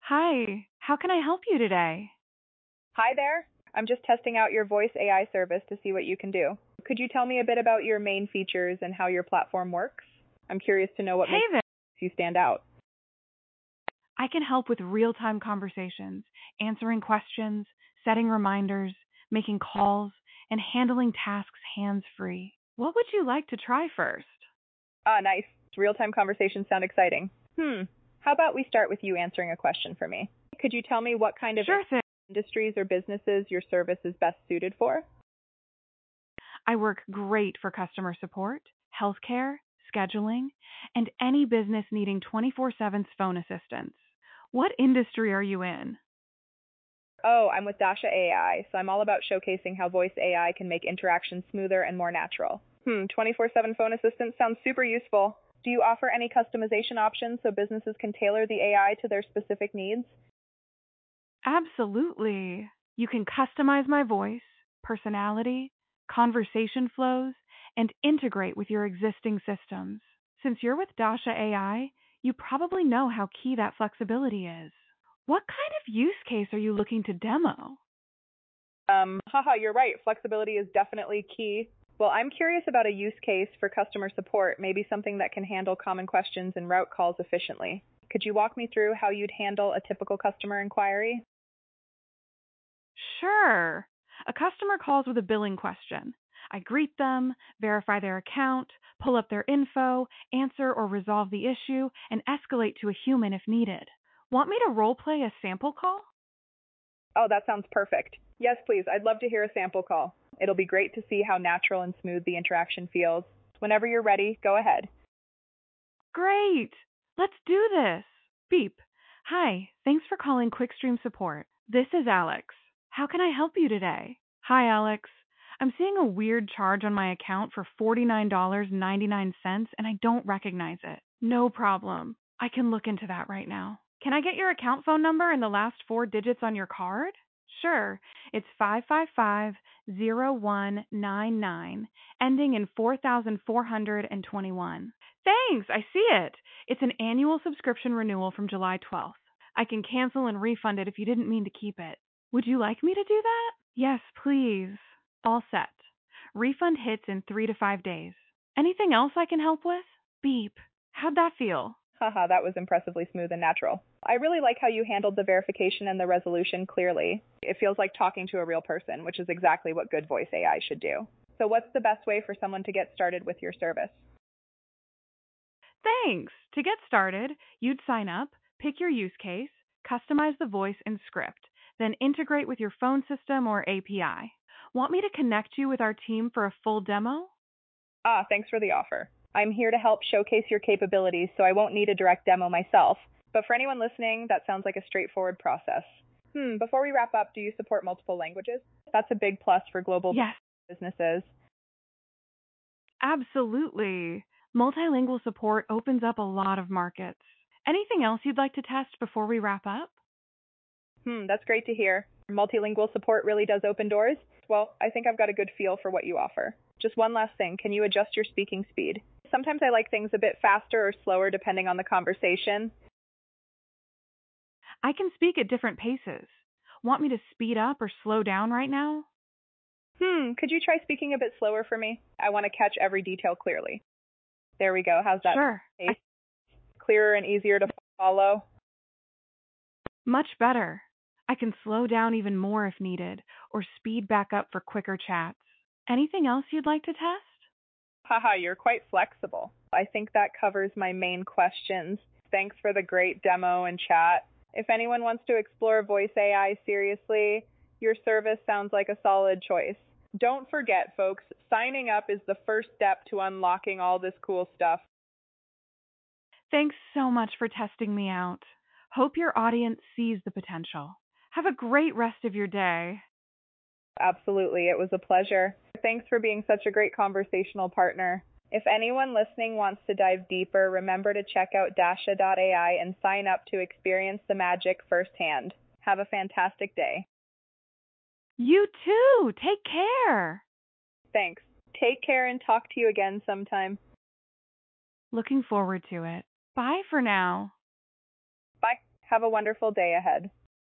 Hi, how can I help you today? Hi there. I'm just testing out your voice AI service to see what you can do. Could you tell me a bit about your main features and how your platform works? I'm curious to know what Hey makes there. you stand out. I can help with real time conversations, answering questions, setting reminders, making calls, and handling tasks hands free. What would you like to try first? Ah, nice. Real-time conversations sound exciting. How about we start with you answering a question for me? Could you tell me what kind of Sure thing. industries or businesses your service is best suited for? I work great for customer support, healthcare, scheduling, and any business needing 24/7 phone assistance. What industry are you in? Oh, I'm with Dasha AI, so I'm all about showcasing how voice AI can make interactions smoother and more natural. 24/7 phone assistance sounds super useful. Do you offer any customization options so businesses can tailor the AI to their specific needs? Absolutely. You can customize my voice, personality, conversation flows, and integrate with your existing systems. Since you're with Dasha AI, you probably know how key that flexibility is. What kind of use case are you looking to demo? You're right. Flexibility is definitely key. Well, I'm curious about a use case for customer support, maybe something that can handle common questions and route calls efficiently. Could you walk me through how you'd handle a typical customer inquiry? Sure. A customer calls with a billing question. I greet them, verify their account, pull up their info, answer or resolve the issue, and escalate to a human if needed. Want me to role play a sample call? Oh, that sounds perfect. Yes, please. I'd love to hear a sample call. It'll be great to see how natural and smooth the interaction feels. Whenever you're ready, go ahead. Great! Let's do this! Beep. Hi, thanks for calling Quickstream Support. This is Alex. How can I help you today? Hi, Alex. I'm seeing a weird charge on my account for $49.99 and I don't recognize it. No problem. I can look into that right now. Can I get your account phone number and the last four digits on your card? Sure. It's 555-0199, ending in 4421. Thanks, I see it. It's an annual subscription renewal from July 12th. I can cancel and refund it if you didn't mean to keep it. Would you like me to do that? Yes, please. All set. Refund hits in 3 to 5 days. Anything else I can help with? Beep. How'd that feel? That was impressively smooth and natural. I really like how you handled the verification and the resolution clearly. It feels like talking to a real person, which is exactly what good voice AI should do. So, what's the best way for someone to get started with your service? Thanks. To get started, you'd sign up, pick your use case, customize the voice and script, then integrate with your phone system or API. Want me to connect you with our team for a full demo? Thanks for the offer. I'm here to help showcase your capabilities, so I won't need a direct demo myself. But for anyone listening, that sounds like a straightforward process. Before we wrap up, do you support multiple languages? That's a big plus for global Yes, businesses. absolutely. Multilingual support opens up a lot of markets. Anything else you'd like to test before we wrap up? That's great to hear. Multilingual support really does open doors. Well, I think I've got a good feel for what you offer. Just one last thing. Can you adjust your speaking speed? Sometimes I like things a bit faster or slower depending on the conversation. I can speak at different paces. Want me to speed up or slow down right now? Could you try speaking a bit slower for me? I want to catch every detail clearly. There we go. How's that Sure. pace? Clearer and easier to follow? Much better. I can slow down even more if needed, or speed back up for quicker chats. Anything else you'd like to test? You're quite flexible. I think that covers my main questions. Thanks for the great demo and chat. If anyone wants to explore voice AI seriously, your service sounds like a solid choice. Don't forget, folks, signing up is the first step to unlocking all this cool stuff. Thanks so much for testing me out. Hope your audience sees the potential. Have a great rest of your day. Absolutely, it was a pleasure. Thanks for being such a great conversational partner. If anyone listening wants to dive deeper, remember to check out Dasha.ai and sign up to experience the magic firsthand. Have a fantastic day. You too. Take care. Thanks. Take care and talk to you again sometime. Looking forward to it. Bye for now. Bye. Have a wonderful day ahead.